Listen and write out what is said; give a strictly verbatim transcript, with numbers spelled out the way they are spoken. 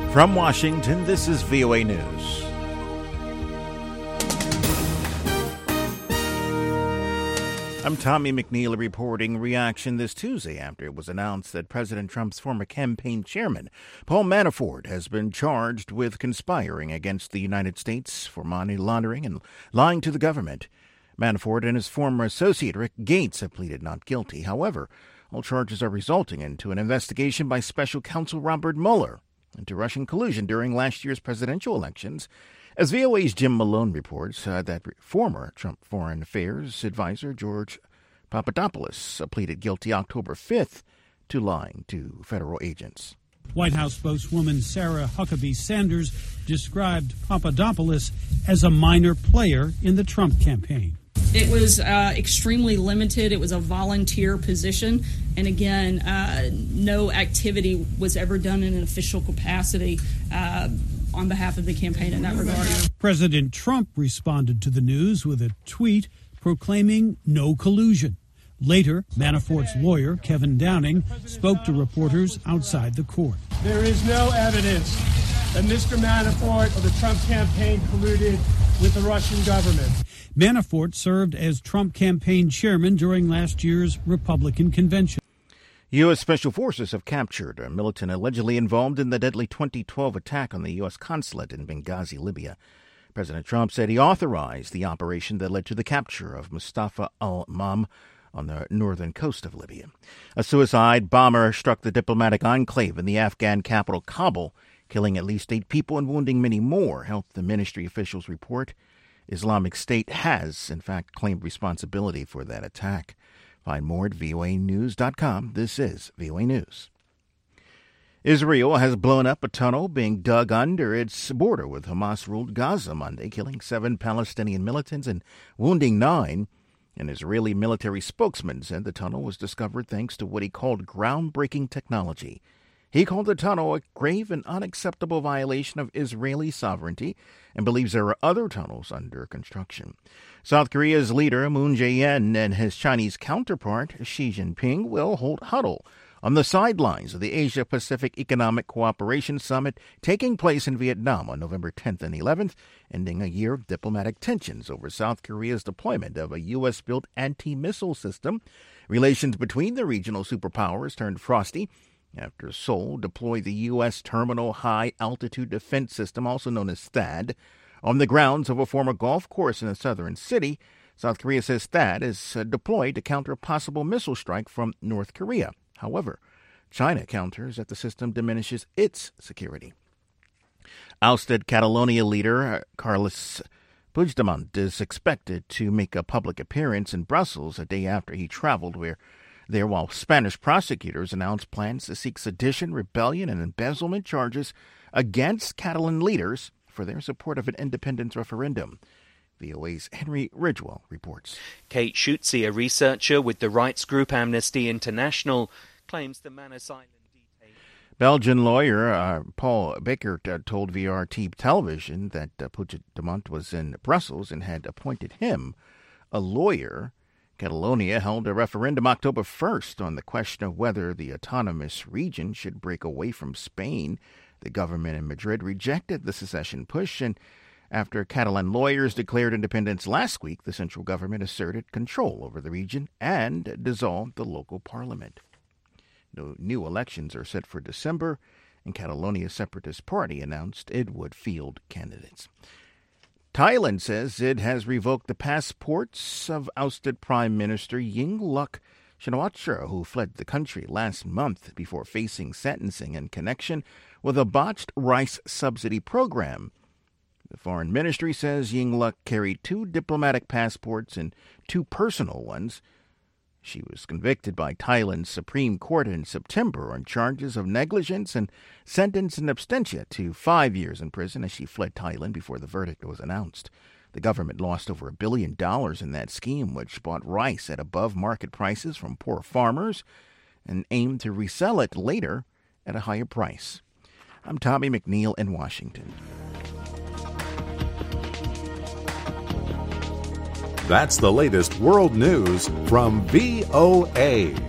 From Washington, this is V O A News. I'm Tommy McNeil reporting reaction this Tuesday after it was announced that President Trump's former campaign chairman, Paul Manafort, has been charged with conspiring against the United States for money laundering and lying to the government. Manafort and his former associate, Rick Gates, have pleaded not guilty. However, all charges are resulting into an investigation by special counsel Robert Mueller into Russian collusion during last year's presidential elections. As V O A's Jim Malone reports, uh, that former Trump Foreign Affairs advisor George Papadopoulos uh, pleaded guilty October fifth to lying to federal agents. White House spokeswoman Sarah Huckabee Sanders described Papadopoulos as a minor player in the Trump campaign. It was uh, extremely limited. It was a volunteer position. And again, uh, no activity was ever done in an official capacity uh, on behalf of the campaign in that regard. President Trump responded to the news with a tweet proclaiming no collusion. Later, Manafort's lawyer, Kevin Downing, spoke to reporters outside the court. There is no evidence that Mister Manafort or the Trump campaign colluded with the Russian government. Manafort served as Trump campaign chairman during last year's Republican convention. U S. Special Forces have captured a militant allegedly involved in the deadly twenty twelve attack on the U S consulate in Benghazi, Libya. President Trump said he authorized the operation that led to the capture of Mustafa al-Mam on the northern coast of Libya. A suicide bomber struck the diplomatic enclave in the Afghan capital, Kabul, killing at least eight people and wounding many more, health ministry officials report. Islamic State has, in fact, claimed responsibility for that attack. Find more at V O A news dot com. This is V O A News. Israel has blown up a tunnel being dug under its border with Hamas-ruled Gaza Monday, killing seven Palestinian militants and wounding nine. An Israeli military spokesman said the tunnel was discovered thanks to what he called groundbreaking technology. He called the tunnel a grave and unacceptable violation of Israeli sovereignty and believes there are other tunnels under construction. South Korea's leader, Moon Jae-in, and his Chinese counterpart, Xi Jinping, will hold huddle on the sidelines of the Asia-Pacific Economic Cooperation Summit taking place in Vietnam on November tenth and eleventh, ending a year of diplomatic tensions over South Korea's deployment of a U S-built anti-missile system. Relations between the regional superpowers turned frosty after Seoul deployed the U S Terminal High Altitude Defense System, also known as THAAD, on the grounds of a former golf course in a southern city. South Korea says THAAD is uh, deployed to counter a possible missile strike from North Korea. However, China counters that the system diminishes its security. Ousted Catalonia leader uh, Carles Puigdemont is expected to make a public appearance in Brussels a day after he traveled where there while Spanish prosecutors announced plans to seek sedition, rebellion, and embezzlement charges against Catalan leaders for their support of an independence referendum. V O A's Henry Ridgewell reports. Kate Schutze, a researcher with the rights group Amnesty International, claims the Manus Island detainee. Belgian lawyer uh, Paul Baker uh, told V R T television that uh, Puigdemont was in Brussels and had appointed him a lawyer. Catalonia held a referendum October first on the question of whether the autonomous region should break away from Spain. The government in Madrid rejected the secession push, and after Catalan lawyers declared independence last week, the central government asserted control over the region and dissolved the local parliament. No new elections are set for December, and Catalonia's Separatist Party announced it would field candidates. Thailand says it has revoked the passports of ousted Prime Minister Yingluck Shinawatra, who fled the country last month before facing sentencing in connection with a botched rice subsidy program. The foreign ministry says Yingluck carried two diplomatic passports and two personal ones. She was convicted by Thailand's Supreme Court in September on charges of negligence and sentenced in absentia to five years in prison as she fled Thailand before the verdict was announced. The government lost over a billion dollars in that scheme, which bought rice at above-market prices from poor farmers and aimed to resell it later at a higher price. I'm Tommy McNeil in Washington. That's the latest world news from V O A.